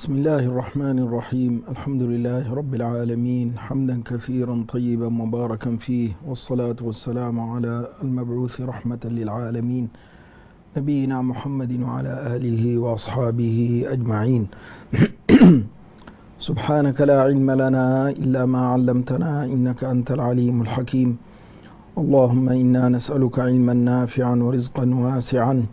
بسم الله الرحمن الرحيم. الحمد لله رب العالمين، حمدا كثيرا طيبا مباركا فيه، والصلاة والسلام على المبعوث رحمة للعالمين نبينا محمد وعلى آله وأصحابه أجمعين. سبحانك لا علم لنا إلا ما علمتنا إنك أنت العليم الحكيم. اللهم إنا نسألك علما نافعا ورزقا واسعا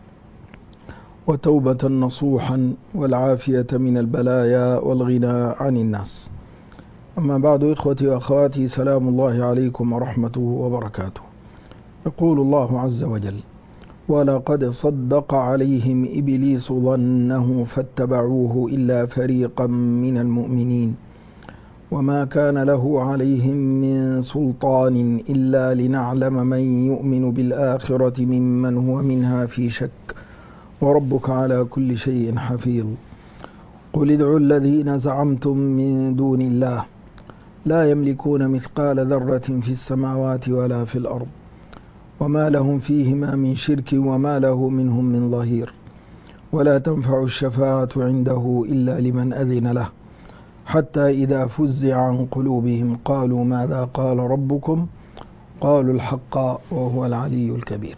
وتوبة نصوحا والعافية من البلايا والغنى عن الناس. أما بعد، إخوتي وأخواتي، سلام الله عليكم ورحمته وبركاته. يقول الله عز وجل: ولقد صدق عليهم إبليس ظنه فاتبعوه إلا فريقا من المؤمنين وما كان له عليهم من سلطان إلا لنعلم من يؤمن بالآخرة ممن هو منها في شك وربك على كل شيء حفيظ. قل ادعوا الذين زعمتم من دون الله لا يملكون مثقال ذرة في السماوات ولا في الأرض وما لهم فيهما من شرك وما له منهم من ظهير ولا تنفع الشفاعة عنده إلا لمن أذن له حتى إذا فزع عن قلوبهم قالوا ماذا قال ربكم قالوا الحق وهو العلي الكبير.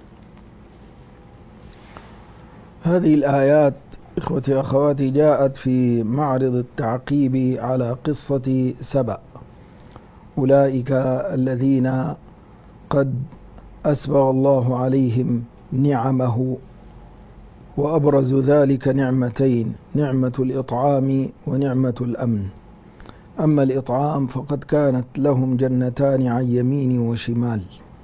هذه الآيات إخوتي وأخواتي جاءت في معرض التعقيب على قصة سبأ، أولئك الذين قد أسبغ الله عليهم نعمه، وأبرز ذلك نعمتين: نعمة الإطعام ونعمة الأمن. أما الإطعام فقد كانت لهم جنتان عن يمين وشمال،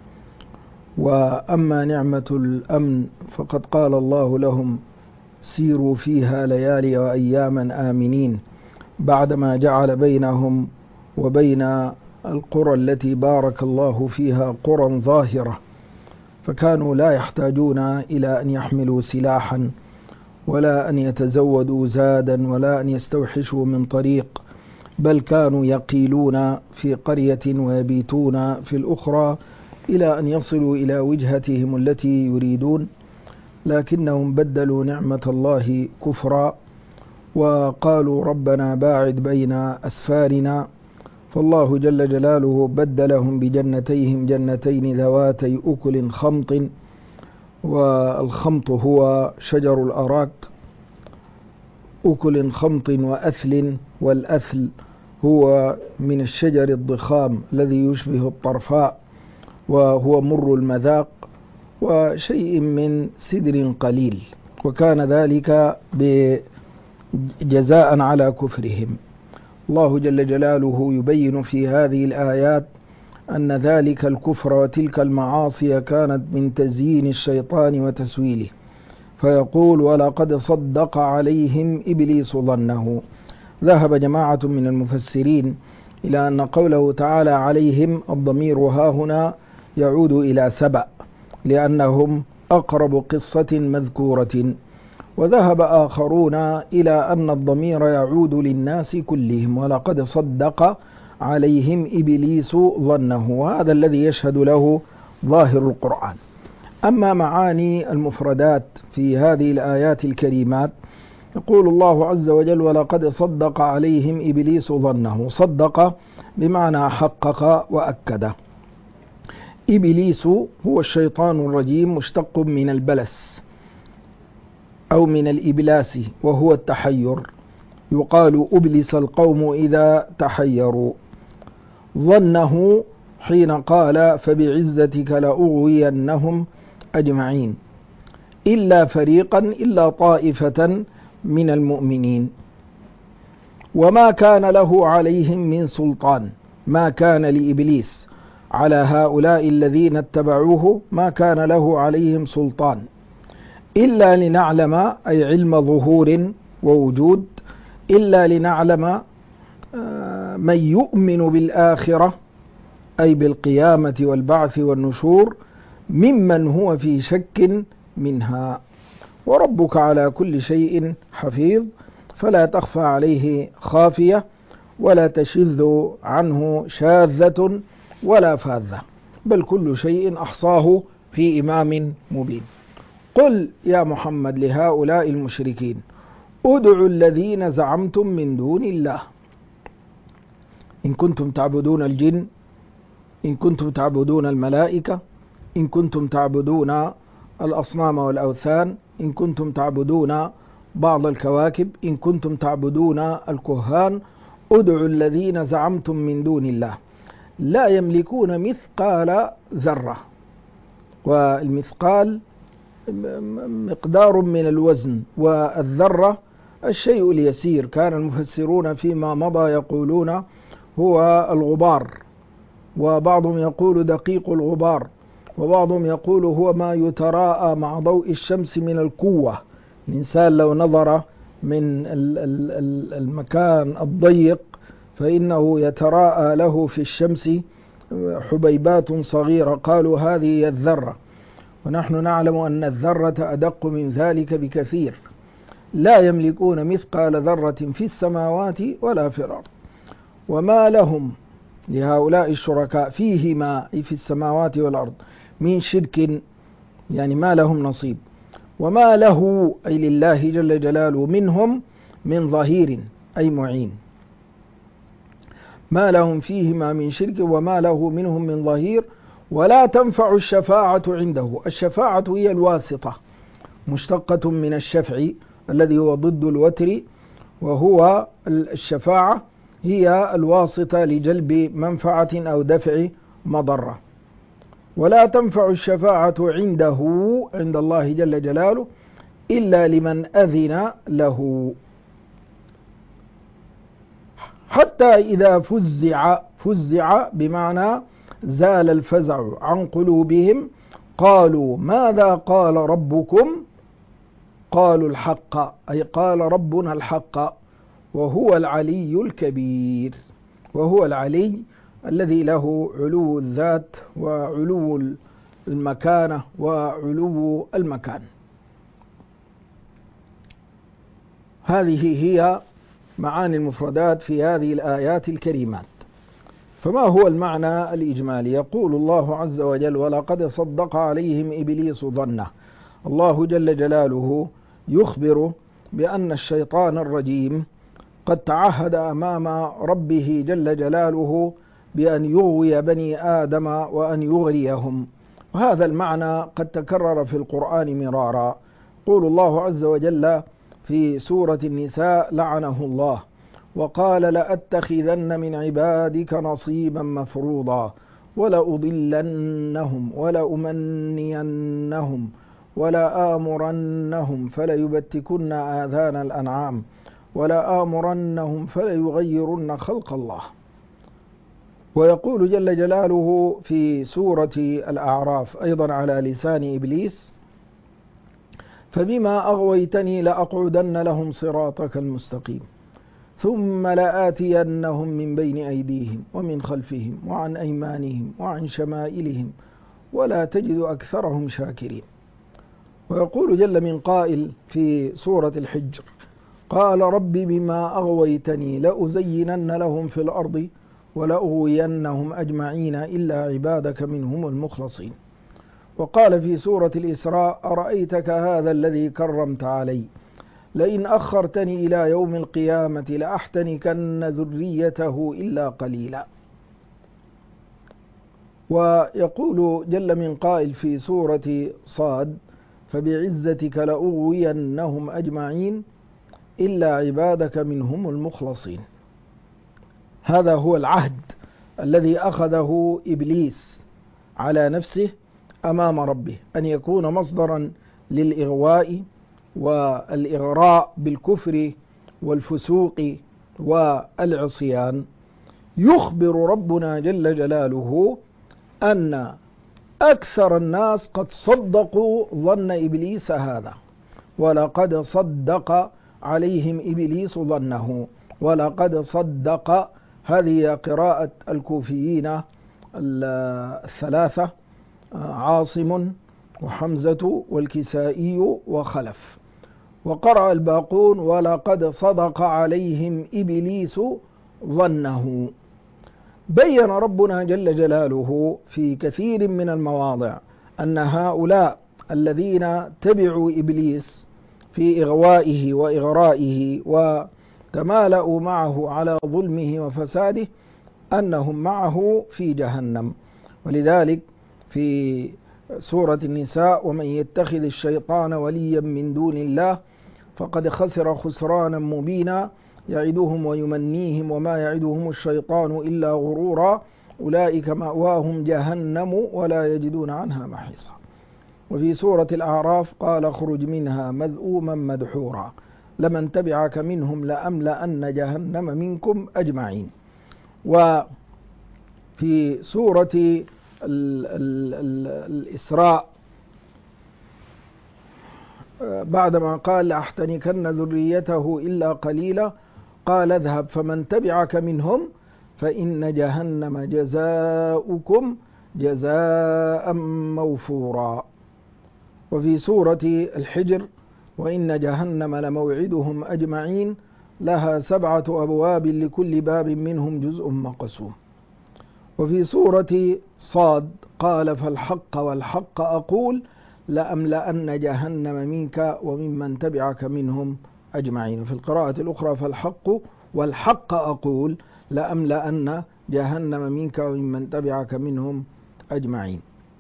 وأما نعمة الأمن فقد قال الله لهم: سيروا فيها ليالي وأياما آمنين، بعدما جعل بينهم وبين القرى التي بارك الله فيها قرى ظاهرة، فكانوا لا يحتاجون إلى أن يحملوا سلاحا ولا أن يتزودوا زادا ولا أن يستوحشوا من طريق، بل كانوا يقيلون في قرية ويبيتون في الأخرى إلى أن يصلوا إلى وجهتهم التي يريدون، لكنهم بدلوا نعمة الله كفرا وقالوا ربنا باعد بين أسفارنا، فالله جل جلاله بدلهم بجنتيهم جنتين ذواتي أكل خمط، والخمط هو شجر الأراك، أكل خمط وأثل، والأثل هو من الشجر الضخام الذي يشبه الطرفاء وهو مر المذاق، وشيء من سدر قليل، وكان ذلك جزاء على كفرهم. الله جل جلاله يبين في هذه الآيات أن ذلك الكفر وتلك المعاصي كانت من تزيين الشيطان وتسويله، فيقول: ولقد صدق عليهم إبليس ظنه. ذهب جماعة من المفسرين إلى أن قوله تعالى عليهم الضمير هاهنا يعود إلى سبأ، لأنهم أقرب قصة مذكورة، وذهب آخرون إلى أن الضمير يعود للناس كلهم، ولقد صدق عليهم إبليس ظنه، وهذا الذي يشهد له ظاهر القرآن. أما معاني المفردات في هذه الآيات الكريمات، يقول الله عز وجل: ولقد صدق عليهم إبليس ظنه. صدق بمعنى حقق وأكد. إبليس هو الشيطان الرجيم، مشتق من البلس أو من الإبلاس، وهو التحير. يقال أبلس القوم إذا تحيروا. ظنه حين قال: فبعزتك لأغوينهم أجمعين إلا فريقا، إلا طائفة من المؤمنين. وما كان له عليهم من سلطان، ما كان لإبليس على هؤلاء الذين اتبعوه، ما كان له عليهم سلطان، إلا لنعلم، أي علم ظهور ووجود، إلا لنعلم من يؤمن بالآخرة، أي بالقيامة والبعث والنشور، ممن هو في شك منها. وربك على كل شيء حفيظ، فلا تخفى عليه خافية ولا تشذ عنه شاذة ولا فاذة، بل كل شيء أحصاه في إمام مبين. قل يا محمد لهؤلاء المشركين: ادعوا الذين زعمتم من دون الله إن كنتم تعبدون الجن، إن كنتم تعبدون الملائكة، إن كنتم تعبدون الأصنام والأوثان، إن كنتم تعبدون بعض الكواكب، إن كنتم تعبدون الكهان، ادعوا الذين زعمتم من دون الله لا يملكون مثقال ذرة. والمثقال مقدار من الوزن، والذرة الشيء اليسير. كان المفسرون فيما مضى يقولون هو الغبار، وبعضهم يقول دقيق الغبار، وبعضهم يقول هو ما يتراءى مع ضوء الشمس من القوة. الإنسان لو نظر من المكان الضيق فإنه يتراءى له في الشمس حبيبات صغيرة، قالوا هذه هي الذرة، ونحن نعلم أن الذرة أدق من ذلك بكثير. لا يملكون مثقال ذرة في السماوات ولا في الأرض، وما لهم لهؤلاء الشركاء فيهما أي في السماوات والأرض من شرك، يعني ما لهم نصيب، وما له أي لله جل جلاله منهم من ظهير أي معين. ما لهم فيهما من شرك وما له منهم من ظهير. ولا تنفع الشفاعة عنده. الشفاعة هي الواسطة، مشتقة من الشفع الذي هو ضد الوتر، وهو الشفاعة هي الواسطة لجلب منفعة أو دفع مضرة. ولا تنفع الشفاعة عنده عند الله جل جلاله إلا لمن أذن له. حتى إذا فزع بمعنى زال الفزع عن قلوبهم قالوا ماذا قال ربكم؟ قالوا الحق، أي قال ربنا الحق، وهو العلي الكبير. وهو العلي الذي له علو الذات وعلو المكانة وعلو المكان. هذه هي معاني المفردات في هذه الآيات الكريمات. فما هو المعنى الإجمالي؟ يقول الله عز وجل ولقد صدق عليهم إبليس ظنه. الله جل جلاله يخبر بأن الشيطان الرجيم قد تعهد أمام ربه جل جلاله بأن يغوي بني آدم وأن يغريهم، وهذا المعنى قد تكرر في القرآن مرارا. يقول الله عز وجل في سورة النساء لعنه الله وقال لأتخذن من عبادك نصيبا مفروضا ولأضلنهم ولأمنينهم ولآمرنهم فليبتكن آذان الأنعام ولآمرنهم فليغيرن خلق الله. ويقول جل جلاله في سورة الأعراف أيضا على لسان إبليس فبما أغويتني لأقعدن لهم صراطك المستقيم ثم لآتينهم من بين أيديهم ومن خلفهم وعن أيمانهم وعن شمائلهم ولا تجد أكثرهم شاكرين. ويقول جل من قائل في سورة الحجر قال رب بما أغويتني لأزينن لهم في الأرض ولأغوينهم أجمعين إلا عبادك منهم المخلصين. وقال في سورة الإسراء أرأيتك هذا الذي كرمت علي لئن أخرتني إلى يوم القيامة لأحتنكن ذريته إلا قليلا. ويقول جل من قائل في سورة صاد فبعزتك لأغوينهم أجمعين إلا عبادك منهم المخلصين. هذا هو العهد الذي أخذه إبليس على نفسه أمام ربه، أن يكون مصدرا للإغواء والإغراء بالكفر والفسوق والعصيان. يخبر ربنا جل جلاله أن أكثر الناس قد صدقوا ظن إبليس هذا، ولقد صدق عليهم إبليس ظنه. ولقد صدق هذه قراءة الكوفيين الثلاثة عاصم وحمزة والكسائي وخلف. وقرأ الباقون ولقد صدق عليهم إبليس ظنه. بين ربنا جل جلاله في كثير من المواضع أن هؤلاء الذين تبعوا إبليس في إغوائه وإغرائه وتمالأوا معه على ظلمه وفساده أنهم معه في جهنم. ولذلك في سورة النساء: ومن يتخذ الشيطان وليا من دون الله فقد خسر خسرانا مبينا يعدهم ويمنيهم وما يعدهم الشيطان إلا غرورا أولئك مأواهم جهنم ولا يجدون عنها محيصا. وفي سورة الأعراف: قال اخرج منها مذءوما مدحورا لمن تبعك منهم لأملأن جهنم منكم أجمعين. وفي سورة الإسراء بعدما قال لأحتنكن ذريته إلا قليلا قال اذهب فمن تبعك منهم فإن جهنم جزاؤكم جزاء موفورا. وفي سورة الحجر: وإن جهنم لموعدهم أجمعين لها 7 أبواب لكل باب منهم جزء مقسوم. وفي سورة صاد: قال فالحق والحق أقول لأملأن جهنم منك وممن تبعك منهم أجمعين. في القراءة الأخرى: فالحق والحق أقول لأملأن جهنم منك وممن تبعك منهم أجمعين.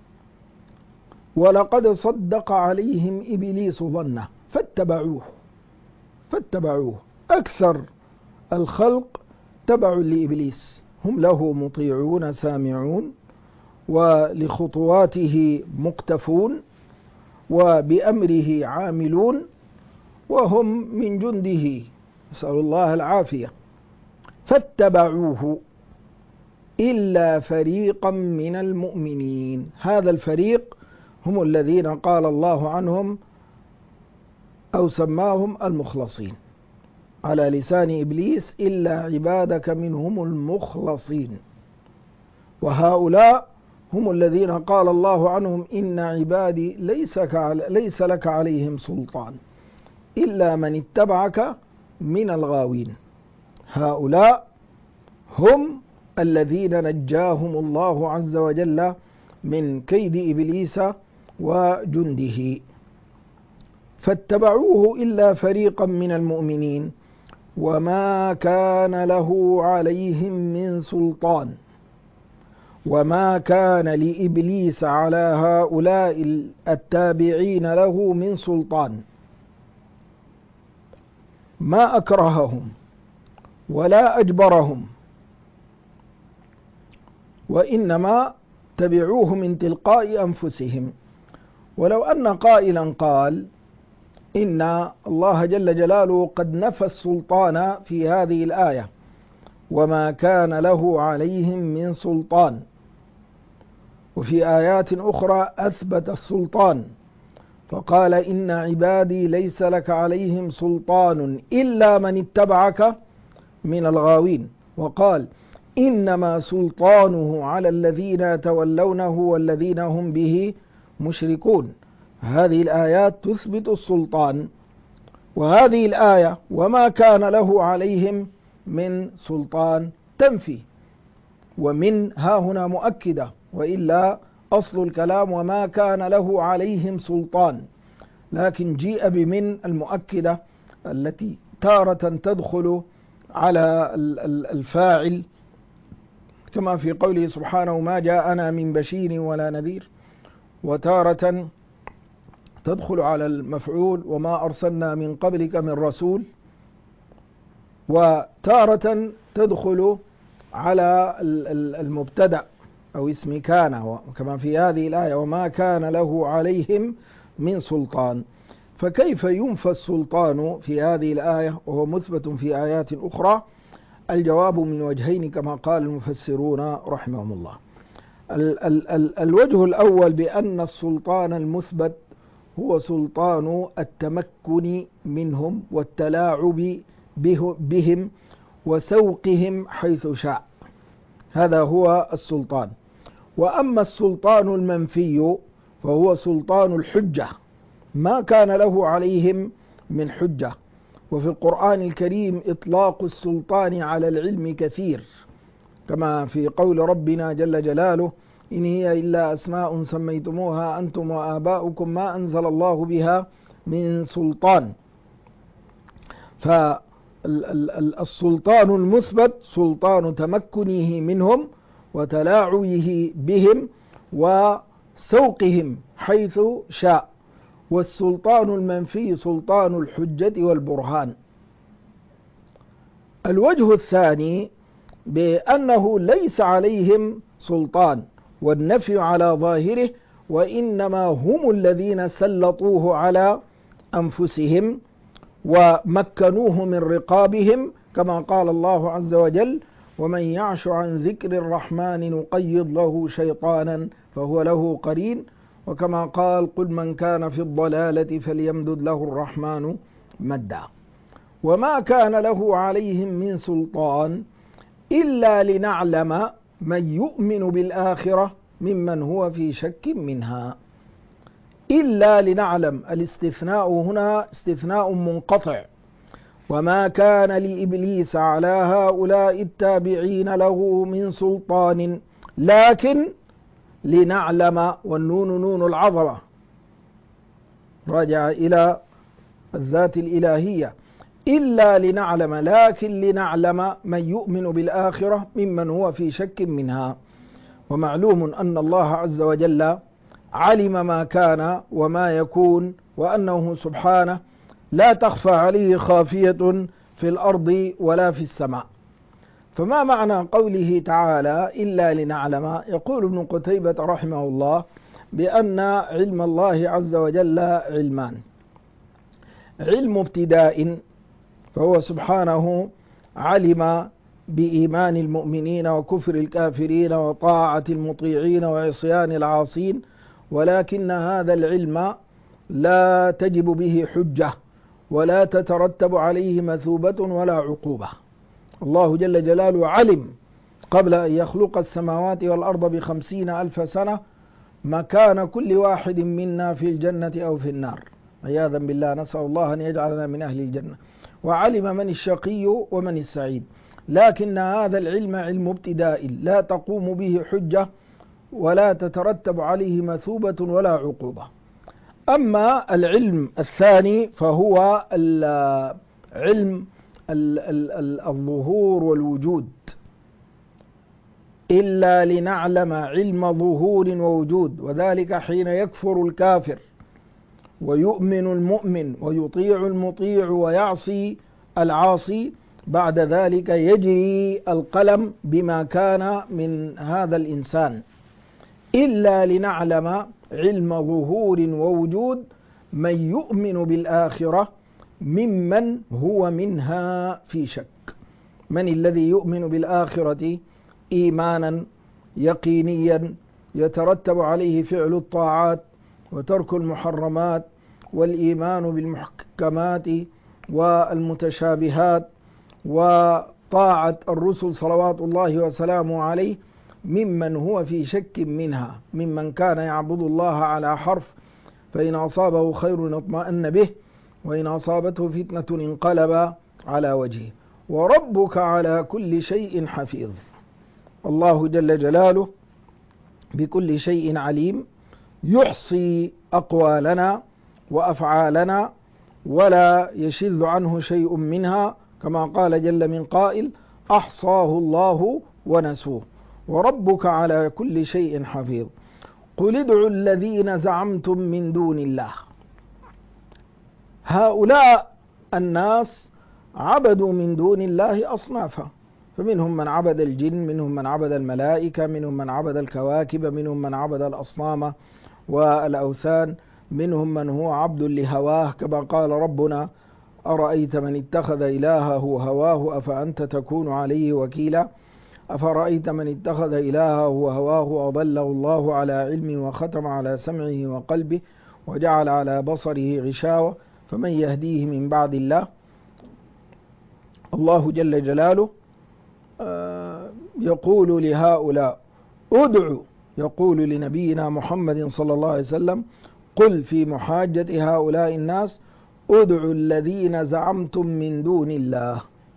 ولقد صدق عليهم إبليس ظنه فاتبعوه. أكثر الخلق تبع لإبليس، هم له مطيعون سامعون ولخطواته مقتفون وبأمره عاملون وهم من جنده، نسأل الله العافية. فاتبعوه إلا فريقا من المؤمنين. هذا الفريق هم الذين قال الله عنهم أو سماهم المخلصين على لسان إبليس: إلا عبادك منهم المخلصين. وهؤلاء هم الذين قال الله عنهم: إن عبادي ليس لك عليهم سلطان إلا من اتبعك من الغاوين. هؤلاء هم الذين نجاهم الله عز وجل من كيد إبليس وجنده. فاتبعوه إلا فريقا من المؤمنين وما كان له عليهم من سلطان. وما كان لإبليس على هؤلاء التابعين له من سلطان، ما أكرههم ولا أجبرهم، وإنما تبعوه من تلقاء أنفسهم. ولو أن قائلا قال إن الله جل جلاله قد نفى السلطان في هذه الآية وما كان له عليهم من سلطان، وفي آيات أخرى أثبت السلطان فقال: إن عبادي ليس لك عليهم سلطان إلا من اتبعك من الغاوين، وقال: إنما سلطانه على الذين يتولونه والذين هم به مشركون. هذه الآيات تثبت السلطان، وهذه الآية وما كان له عليهم من سلطان تنفي، ومن ها هنا مؤكدة، وإلا أصل الكلام وما كان له عليهم سلطان، لكن جيء بمن المؤكدة التي تارة تدخل على الفاعل، كما في قوله سبحانه: ما جاءنا من بشير ولا نذير، وتارة تدخل على المفعول: وما أرسلنا من قبلك من رسول، وتارة تدخل على المبتدأ أو اسم كان، كما في هذه الآية: وما كان له عليهم من سلطان. فكيف ينفى السلطان في هذه الآية وهو مثبت في آيات أخرى؟ الجواب من وجهين كما قال المفسرون رحمهم الله. الوجه الأول بأن السلطان المثبت هو سلطان التمكن منهم والتلاعب بهم وسوقهم حيث شاء، هذا هو السلطان. وأما السلطان المنفي فهو سلطان الحجة، ما كان له عليهم من حجة. وفي القرآن الكريم إطلاق السلطان على العلم كثير، كما في قول ربنا جل جلاله: إن هي إلا أسماء سميتموها أنتم وآباؤكم ما أنزل الله بها من سلطان فالسلطان المثبت سلطان تمكنه منهم وتلاعبه بهم وسوقهم حيث شاء، والسلطان المنفي سلطان الحجة والبرهان. الوجه الثاني بأنه ليس عليهم سلطان، والنفي على ظاهره، وإنما هم الذين سلطوه على أنفسهم ومكنوه من رقابهم، كما قال الله عز وجل: ومن يعش عن ذكر الرحمن نقيض له شيطانا فهو له قرين، وكما قال: قل من كان في الضلالة فليمدد له الرحمن مدا. وما كان له عليهم من سلطان إلا لنعلم من يؤمن بالآخرة ممن هو في شك منها. إلا لنعلم، الاستثناء هنا استثناء منقطع. وما كان لإبليس على هؤلاء التابعين له من سلطان، لكن لنعلم، والنون نون العظمة راجع إلى الذات الإلهية، إلا لنعلم، لكن لنعلم من يؤمن بالآخرة ممن هو في شك منها. ومعلوم أن الله عز وجل علم ما كان وما يكون، وأنه سبحانه لا تخفى عليه خافية في الأرض ولا في السماء. فما معنى قوله تعالى إلا لنعلم؟ يقول ابن قتيبة رحمه الله بأن علم الله عز وجل علمان: علم ابتداء، فهو سبحانه علم بإيمان المؤمنين وكفر الكافرين وطاعة المطيعين وعصيان العاصين، ولكن هذا العلم لا تجب به حجة ولا تترتب عليه مثوبة ولا عقوبة. الله جل جلاله علم قبل أن يخلق السماوات والأرض ب50,000 سنة مكان كل واحد منا في الجنة أو في النار، عياذا بالله، نسأل الله أن يجعلنا من أهل الجنة. وعلم من الشقي ومن السعيد، لكن هذا العلم علم ابتداء لا تقوم به حجة ولا تترتب عليه مثوبة ولا عقوبة. أما العلم الثاني فهو علم الظهور والوجود. إلا لنعلم علم ظهور ووجود، وذلك حين يكفر الكافر ويؤمن المؤمن ويطيع المطيع ويعصي العاصي، بعد ذلك يجري القلم بما كان من هذا الإنسان. إلا لنعلم علم ظهور ووجود من يؤمن بالآخرة ممن هو منها في شك. من الذي يؤمن بالآخرة إيمانا يقينيا يترتب عليه فعل الطاعات وترك المحرمات والإيمان بالمحكمات والمتشابهات وطاعة الرسل صلوات الله وسلامه عليه، ممن هو في شك منها، ممن كان يعبد الله على حرف، فإن أصابه خير اطمأن به، وإن أصابته فتنة انقلب على وجهه. وربك على كل شيء حفيظ. الله جل جلاله بكل شيء عليم، يحصي أقوالنا وأفعالنا ولا يشذ عنه شيء منها، كما قال جل من قائل: أحصاه الله ونسوه. وربك على كل شيء حفيظ. قل ادعوا الذين زعمتم من دون الله. هؤلاء الناس عبدوا من دون الله أصنافا، فمنهم من عبد الجن، منهم من عبد الملائكة، منهم من عبد الكواكب، منهم من عبد الأصنام والأوثان، منهم من هو عبد لهواه، كما قال ربنا: أرأيت من اتخذ إلهه هواه أفأنت تكون عليه وكيلا. أفرأيت من اتخذ إلهه هواه أضله الله على علم وختم على سمعه وقلبه وجعل على بصره غشاوة فمن يهديه من بعد الله. الله جل جلاله يقول لهؤلاء: ادعوا، يقول لنبينا محمد صلى الله عليه وسلم: قل في محاجة هؤلاء الناس: ادعوا الذين زعمتم من دون الله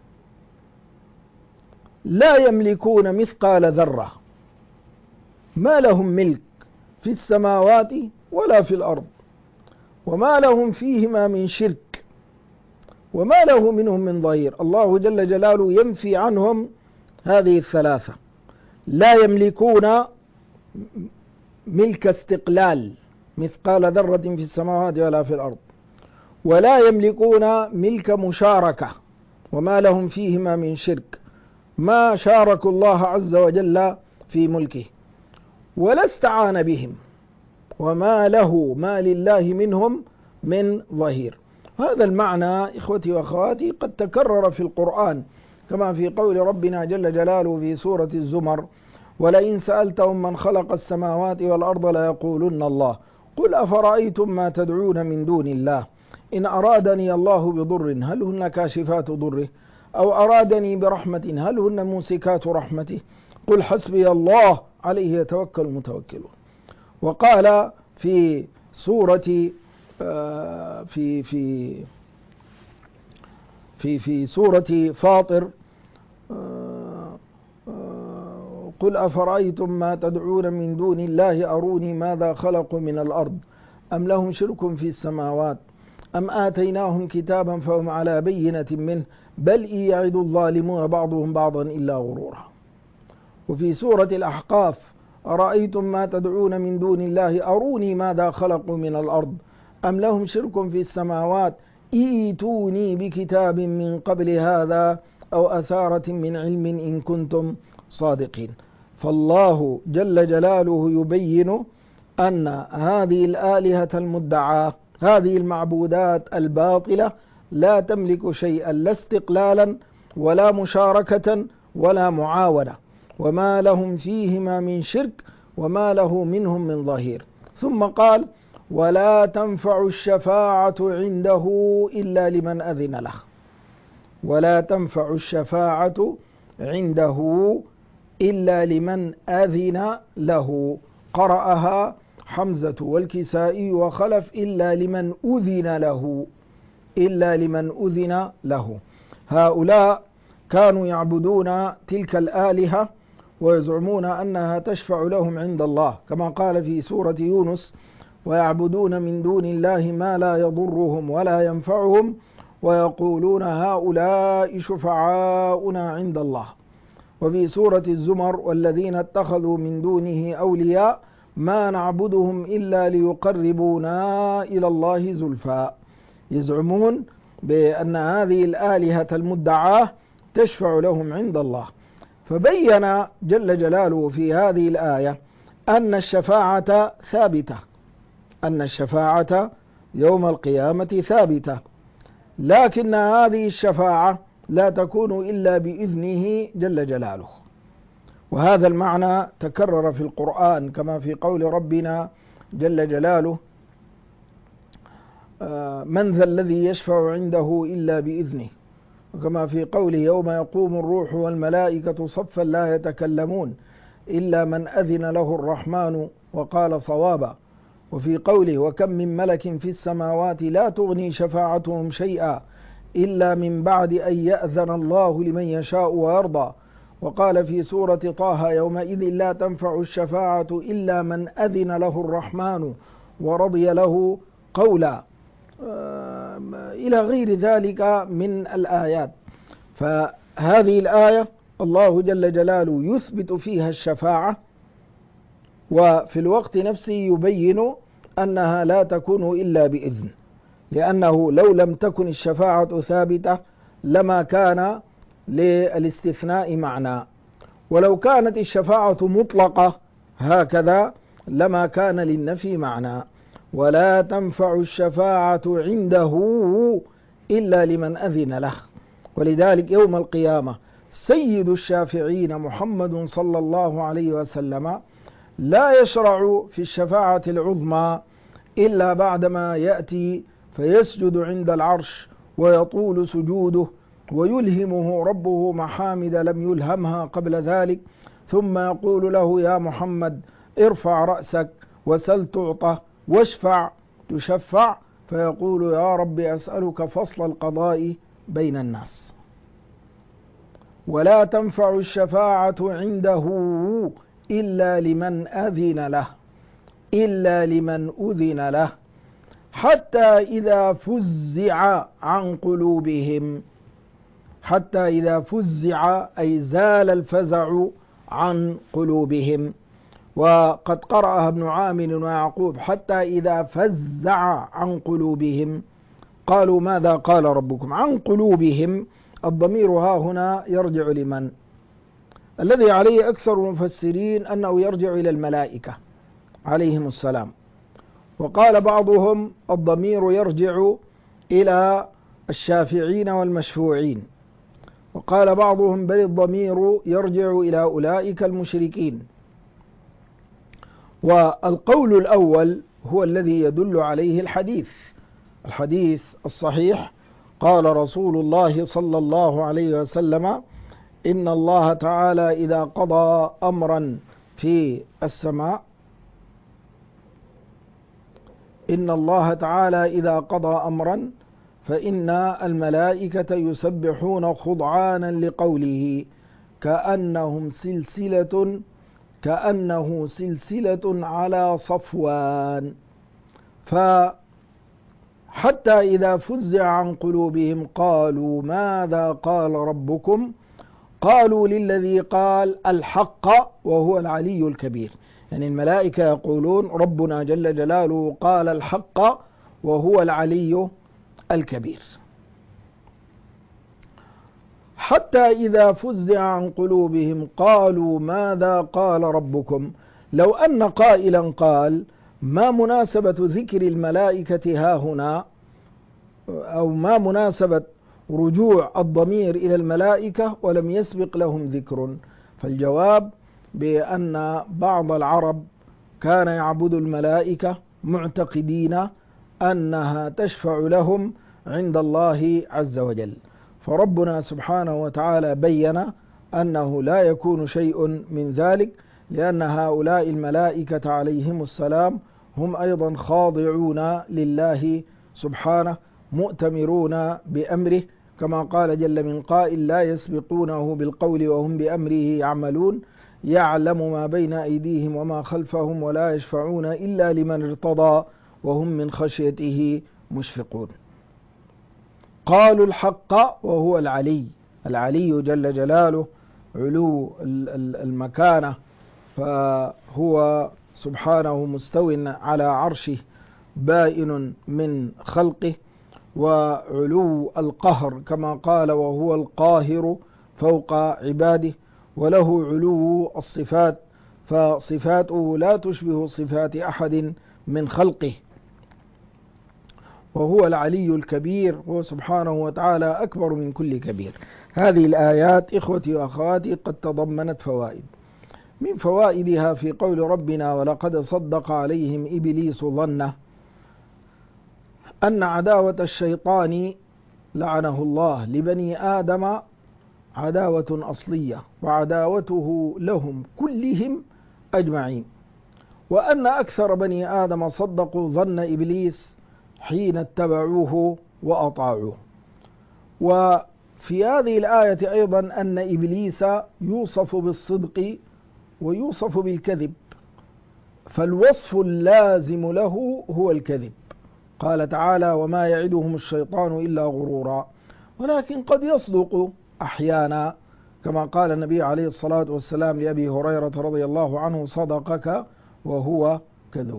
لا يملكون مثقال ذرة، ما لهم ملك في السماوات ولا في الأرض، وما لهم فيهما من شرك، وما له منهم من ظهير. الله جل جلاله ينفي عنهم هذه الثلاثة: لا يملكون ملك استقلال مثقال ذرة في السماوات ولا في الأرض، ولا يملكون ملك مشاركة وما لهم فيهما من شرك، ما شاركوا الله عز وجل في ملكه، ولا استعان بهم، وما لله منهم من ظهير. هذا المعنى إخوتي وأخواتي قد تكرر في القرآن، كما في قول ربنا جل جلاله في سورة الزمر: ولئن سألتهم من خلق السماوات والأرض ليقولن الله قل أفرأيتم ما تدعون من دون الله إن أرادني الله بضر هل هن كاشفات ضره أو أرادني برحمة هل هن ممسكات رحمته قل حسبي الله عليه يتوكل المتوكلون. وقال في سورة في سورة فاطر: قل أفرأيتم ما تدعون من دون الله أروني ماذا خلقوا من الأرض أم لهم شرك في السماوات أم آتيناهم كتابا فهم على بينة منه بل إن يعد الظالمون بعضهم بعضا إلا غرورا. وفي سورة الأحقاف: أرأيتم ما تدعون من دون الله أروني ماذا خلقوا من الأرض أم لهم شرك في السماوات ائتوني بكتاب من قبل هذا أو أثارة من علم إن كنتم صادقين. فالله جل جلاله يبين أن هذه الآلهة المدعاة، هذه المعبودات الباطلة، لا تملك شيئا، لا استقلالا ولا مشاركة ولا معاونة، وما لهم فيهما من شرك وما له منهم من ظهير. ثم قال: ولا تنفع الشفاعة عنده إلا لمن أذن له. ولا تنفع الشفاعة عنده إلا لمن أذن له. قرأها حمزة والكسائي وخلف: إلا لمن أذن له، إلا لمن أذن له. هؤلاء كانوا يعبدون تلك الآلهة ويزعمون أنها تشفع لهم عند الله، كما قال في سورة يونس: ويعبدون من دون الله ما لا يضرهم ولا ينفعهم ويقولون هؤلاء شفعاؤنا عند الله. وفي سورة الزمر: والذين اتخذوا من دونه أولياء ما نعبدهم إلا ليقربونا إلى الله زلفى. يزعمون بأن هذه الآلهة المدعاة تشفع لهم عند الله. فبين جل جلاله في هذه الآية أن الشفاعة ثابتة، أن الشفاعة يوم القيامة ثابتة، لكن هذه الشفاعة لا تكون إلا بإذنه جل جلاله. وهذا المعنى تكرر في القرآن، كما في قول ربنا جل جلاله: من ذا الذي يشفع عنده إلا بإذنه، وكما في قوله: يوم يقوم الروح والملائكة صفا لا يتكلمون إلا من أذن له الرحمن وقال صوابا. وفي قوله: وكم من ملك في السماوات لا تغني شفاعتهم شيئا إلا من بعد أن يأذن الله لمن يشاء ويرضى. وقال في سورة طه: يومئذ لا تنفع الشفاعة إلا من أذن له الرحمن ورضي له قولا، إلى غير ذلك من الآيات. فهذه الآية الله جل جلاله يثبت فيها الشفاعة، وفي الوقت نفسه يبين أنها لا تكون إلا بإذن، لأنه لو لم تكن الشفاعة ثابتة لما كان للاستثناء معنى، ولو كانت الشفاعة مطلقة هكذا لما كان للنفي معنى. ولا تنفع الشفاعة عنده إلا لمن أذن له. ولذلك يوم القيامة سيد الشافعين محمد صلى الله عليه وسلم لا يشرع في الشفاعة العظمى إلا بعدما يأتي فيسجد عند العرش ويطول سجوده ويلهمه ربه محامد لم يلهمها قبل ذلك، ثم يقول له: يا محمد ارفع رأسك وسل تعطى واشفع تشفع، فيقول: يا رب أسألك فصل القضاء بين الناس. ولا تنفع الشفاعة عنده إلا لمن أذن له، إلا لمن أذن له. حتى إذا فزع عن قلوبهم، حتى إذا فزع أي زال الفزع عن قلوبهم. وقد قرأها ابن عامر ويعقوب حتى إذا فزع عن قلوبهم قالوا ماذا قال ربكم. عن قلوبهم الضمير ها هنا يرجع لمن؟ الذي عليه أكثر المفسرين أنه يرجع إلى الملائكة عليهم السلام، وقال بعضهم الضمير يرجع إلى الشافعين والمشفوعين، وقال بعضهم بل الضمير يرجع إلى أولئك المشركين. والقول الأول هو الذي يدل عليه الحديث الصحيح. قال رسول الله صلى الله عليه وسلم إن الله تعالى إذا قضى أمرا في السماء إن الله تعالى إذا قضى أمرا فإن الملائكة يسبحون خضعانا لقوله كأنه سلسلة على صفوان. فحتى إذا فزع عن قلوبهم قالوا ماذا قال ربكم، قالوا للذي قال الحق وهو العلي الكبير. يعني الملائكة يقولون ربنا جل جلاله قال الحق وهو العلي الكبير. حتى إذا فزع عن قلوبهم قالوا ماذا قال ربكم. لو أن قائلا قال ما مناسبة ذكر الملائكة ها هنا، أو ما مناسبة رجوع الضمير إلى الملائكة ولم يسبق لهم ذكر، فالجواب بأن بعض العرب كان يعبد الملائكة معتقدين أنها تشفع لهم عند الله عز وجل، فربنا سبحانه وتعالى بين أنه لا يكون شيء من ذلك، لأن هؤلاء الملائكة عليهم السلام هم أيضا خاضعون لله سبحانه مؤتمرون بأمره، كما قال جل من قائل لا يسبقونه بالقول وهم بأمره يعملون يعلم ما بين أيديهم وما خلفهم ولا يشفعون إلا لمن ارتضى وهم من خشيته مشفقون. قالوا الحق وهو العلي جل جلاله علو المكانة، فهو سبحانه مستو على عرشه بائن من خلقه، وعلو القهر كما قال وهو القاهر فوق عباده، وله علو الصفات فصفاته لا تشبه صفات أحد من خلقه، وهو العلي الكبير، هو سبحانه وتعالى أكبر من كل كبير. هذه الآيات إخوتي وأخواتي قد تضمنت فوائد. من فوائدها في قول ربنا ولقد صدق عليهم إبليس ظنه أن عداوة الشيطان لعنه الله لبني آدم عداوة أصلية وعداوته لهم كلهم أجمعين، وأن أكثر بني آدم صدقوا ظن إبليس حين اتبعوه وأطاعوه. وفي هذه الآية أيضا أن إبليس يوصف بالصدق ويوصف بالكذب، فالوصف اللازم له هو الكذب. قال تعالى وما يعدهم الشيطان إلا غرورا، ولكن قد يصدق أحيانا كما قال النبي عليه الصلاة والسلام لأبي هريرة رضي الله عنه صدقك وهو كذب.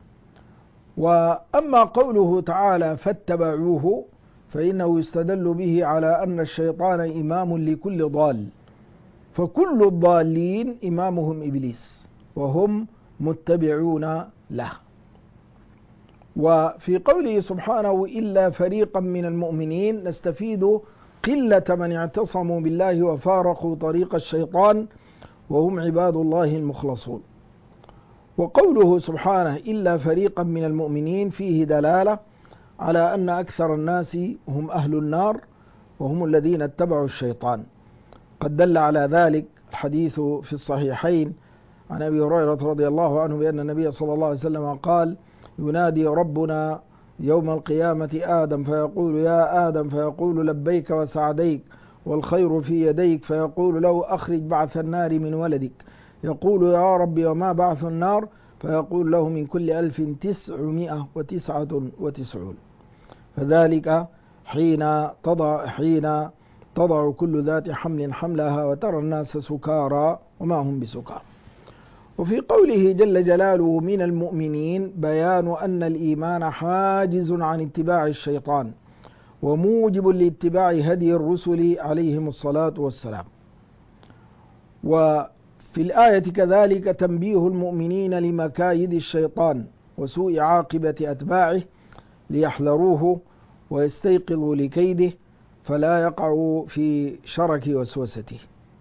وأما قوله تعالى فاتبعوه فإنه يستدل به على أن الشيطان إمام لكل ضال، فكل الضالين إمامهم إبليس وهم متبعون له. وفي قوله سبحانه إلا فريقا من المؤمنين نستفيد قلة من اعتصموا بالله وفارقوا طريق الشيطان وهم عباد الله المخلصون. وقوله سبحانه إلا فريقا من المؤمنين فيه دلالة على أن أكثر الناس هم أهل النار وهم الذين اتبعوا الشيطان. قد دل على ذلك الحديث في الصحيحين عن أبي هريرة رضي الله عنه بأن النبي صلى الله عليه وسلم قال ينادي ربنا يوم القيامة آدم فيقول يا آدم فيقول لبيك وسعديك والخير في يديك، فيقول له أخرج بعث النار من ولدك، يقول يا رب وما بعث النار، فيقول له من كل 1999. فذلك حين تضع كل ذات حمل حملها وترى الناس سكارى وما هم بسكارى. وفي قوله جل جلاله من المؤمنين بيان أن الإيمان حاجز عن اتباع الشيطان وموجب لاتباع هدي الرسل عليهم الصلاة والسلام. وفي الآية كذلك تنبيه المؤمنين لمكايد الشيطان وسوء عاقبة أتباعه ليحذروه ويستيقظوا لكيده فلا يقعوا في شرك وسوسته.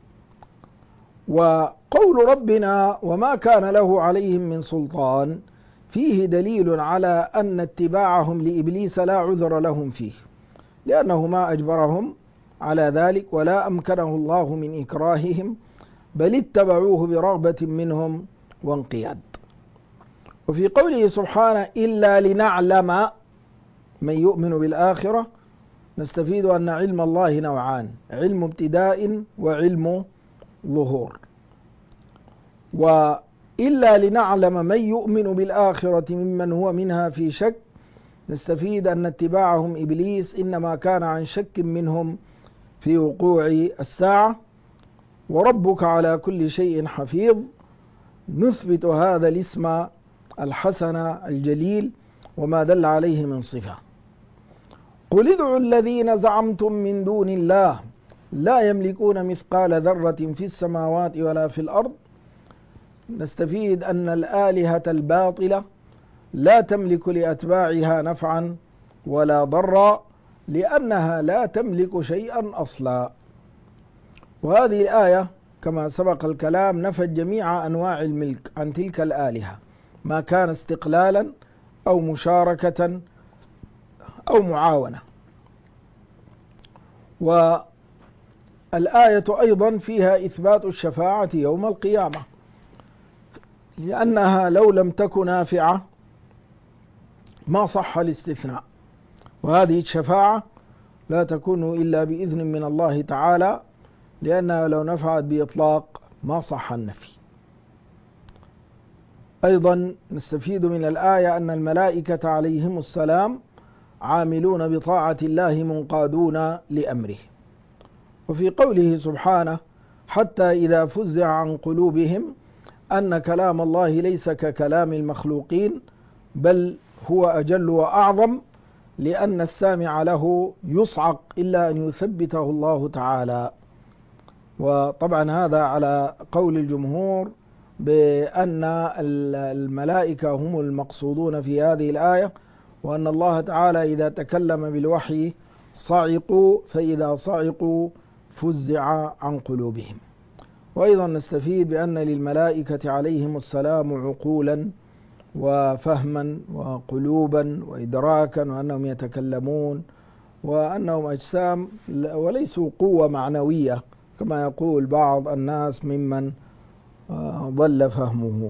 وقول ربنا وما كان له عليهم من سلطان فيه دليل على أن اتباعهم لإبليس لا عذر لهم فيه، لأنه ما أجبرهم على ذلك ولا أمكنه الله من إكراههم، بل اتبعوه برغبة منهم وانقياد. وفي قوله سبحانه إلا لنعلم من يؤمن بالآخرة نستفيد أن علم الله نوعان: علم ابتداء وعلم ظهور. وإلا لنعلم من يؤمن بالآخرة ممن هو منها في شك نستفيد أن اتباعهم إبليس إنما كان عن شك منهم في وقوع الساعة، وربك على كل شيء حفيظ. نثبت هذا الاسم الحسن الجليل وما دل عليه من صفة. قل ادعوا الذين زعمتم من دون الله لا يملكون مثقال ذرة في السماوات ولا في الأرض. نستفيد أن الآلهة الباطلة لا تملك لأتباعها نفعا ولا ضرا لأنها لا تملك شيئا أصلا. وهذه الآية كما سبق الكلام نفت جميع أنواع الملك عن تلك الآلهة، ما كان استقلالا أو مشاركة أو معاونة. والآية أيضا فيها إثبات الشفاعة يوم القيامة، لأنها لو لم تكن نافعة ما صح الاستثناء، وهذه الشفاعة لا تكون إلا بإذن من الله تعالى، لأنها لو نفعت بإطلاق ما صح النفي. أيضا نستفيد من الآية أن الملائكة عليهم السلام عاملون بطاعة الله منقادون لأمره. وفي قوله سبحانه حتى إذا فزع عن قلوبهم أن كلام الله ليس ككلام المخلوقين بل هو أجل وأعظم، لأن السامع له يصعق إلا أن يثبته الله تعالى. وطبعا هذا على قول الجمهور بأن الملائكة هم المقصودون في هذه الآية، وأن الله تعالى إذا تكلم بالوحي صعقوا، فإذا صعقوا فزع عن قلوبهم. وأيضا نستفيد بأن للملائكة عليهم السلام عقولا وفهما وقلوبا وإدراكا، وأنهم يتكلمون، وأنهم أجسام وليسوا قوة معنوية كما يقول بعض الناس ممن ضل فهمه.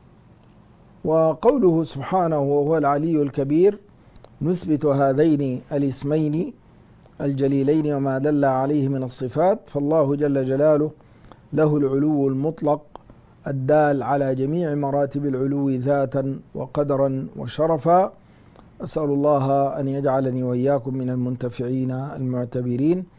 وقوله سبحانه وهو العلي الكبير نثبت هذين الاسمين الجليلين وما دل عليه من الصفات. فالله جل جلاله له العلو المطلق الدال على جميع مراتب العلو ذاتا وقدرا وشرفا. أسأل الله أن يجعلني وإياكم من المنتفعين المعتبرين.